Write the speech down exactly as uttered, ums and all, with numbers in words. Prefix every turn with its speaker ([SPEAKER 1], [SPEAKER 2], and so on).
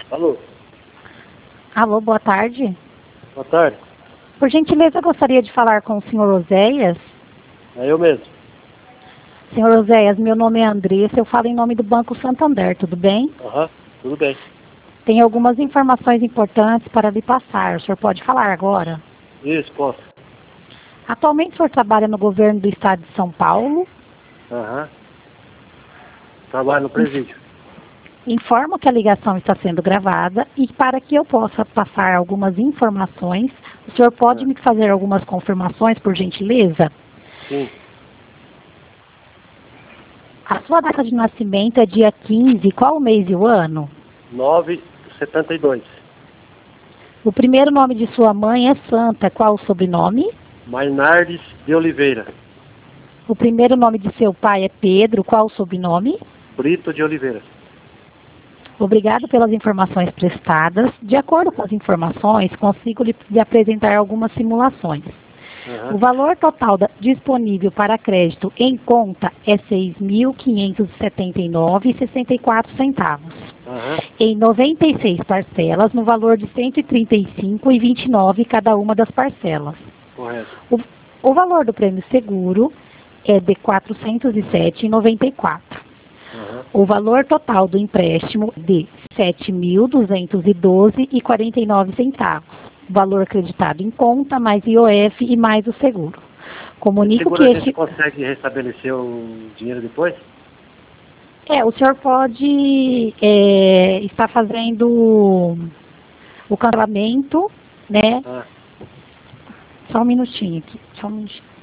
[SPEAKER 1] Alô?
[SPEAKER 2] Alô, boa tarde.
[SPEAKER 1] Boa tarde.
[SPEAKER 2] Por gentileza, eu gostaria de falar com o senhor Oséias.
[SPEAKER 1] É eu mesmo.
[SPEAKER 2] Senhor Oséias, meu nome é Andressa, eu falo em nome do Banco Santander, tudo bem?
[SPEAKER 1] Aham, tudo bem.
[SPEAKER 2] Tem algumas informações importantes para lhe passar, o senhor pode falar agora?
[SPEAKER 1] Isso, posso.
[SPEAKER 2] Atualmente o senhor trabalha no governo do estado de São Paulo.
[SPEAKER 1] Aham. Trabalho no presídio.
[SPEAKER 2] Informo que a ligação está sendo gravada e para que eu possa passar algumas informações, o senhor pode
[SPEAKER 1] É.
[SPEAKER 2] me fazer algumas confirmações, por gentileza?
[SPEAKER 1] Sim.
[SPEAKER 2] A sua data de nascimento é dia quinze, qual o mês e o ano?
[SPEAKER 1] nove setenta e dois.
[SPEAKER 2] O primeiro nome de sua mãe é Santa, qual o sobrenome?
[SPEAKER 1] Mainardes de Oliveira.
[SPEAKER 2] O primeiro nome de seu pai é Pedro, qual o sobrenome?
[SPEAKER 1] Brito de Oliveira.
[SPEAKER 2] Obrigado pelas informações prestadas. De acordo com as informações, consigo lhe, lhe apresentar algumas simulações.
[SPEAKER 1] Aham.
[SPEAKER 2] O valor total da, disponível para crédito em conta é seis mil quinhentos e setenta e nove reais e sessenta e quatro centavos.
[SPEAKER 1] Aham.
[SPEAKER 2] Em noventa e seis parcelas, no valor de cento e trinta e cinco reais e vinte e nove centavos cada uma das parcelas.
[SPEAKER 1] Correto.
[SPEAKER 2] O, o valor do prêmio seguro é de quatrocentos e sete reais e noventa e quatro centavos.
[SPEAKER 1] Aham.
[SPEAKER 2] O valor total do empréstimo de sete mil duzentos e doze reais e quarenta e nove centavos. Valor acreditado em conta, mais I O F e mais o seguro. Comunico
[SPEAKER 1] Seguro
[SPEAKER 2] que
[SPEAKER 1] a gente
[SPEAKER 2] este...
[SPEAKER 1] consegue restabelecer o dinheiro depois?
[SPEAKER 2] É, o senhor pode é, estar fazendo o cancelamento, né?
[SPEAKER 1] Ah.
[SPEAKER 2] Só um minutinho aqui, só um minutinho.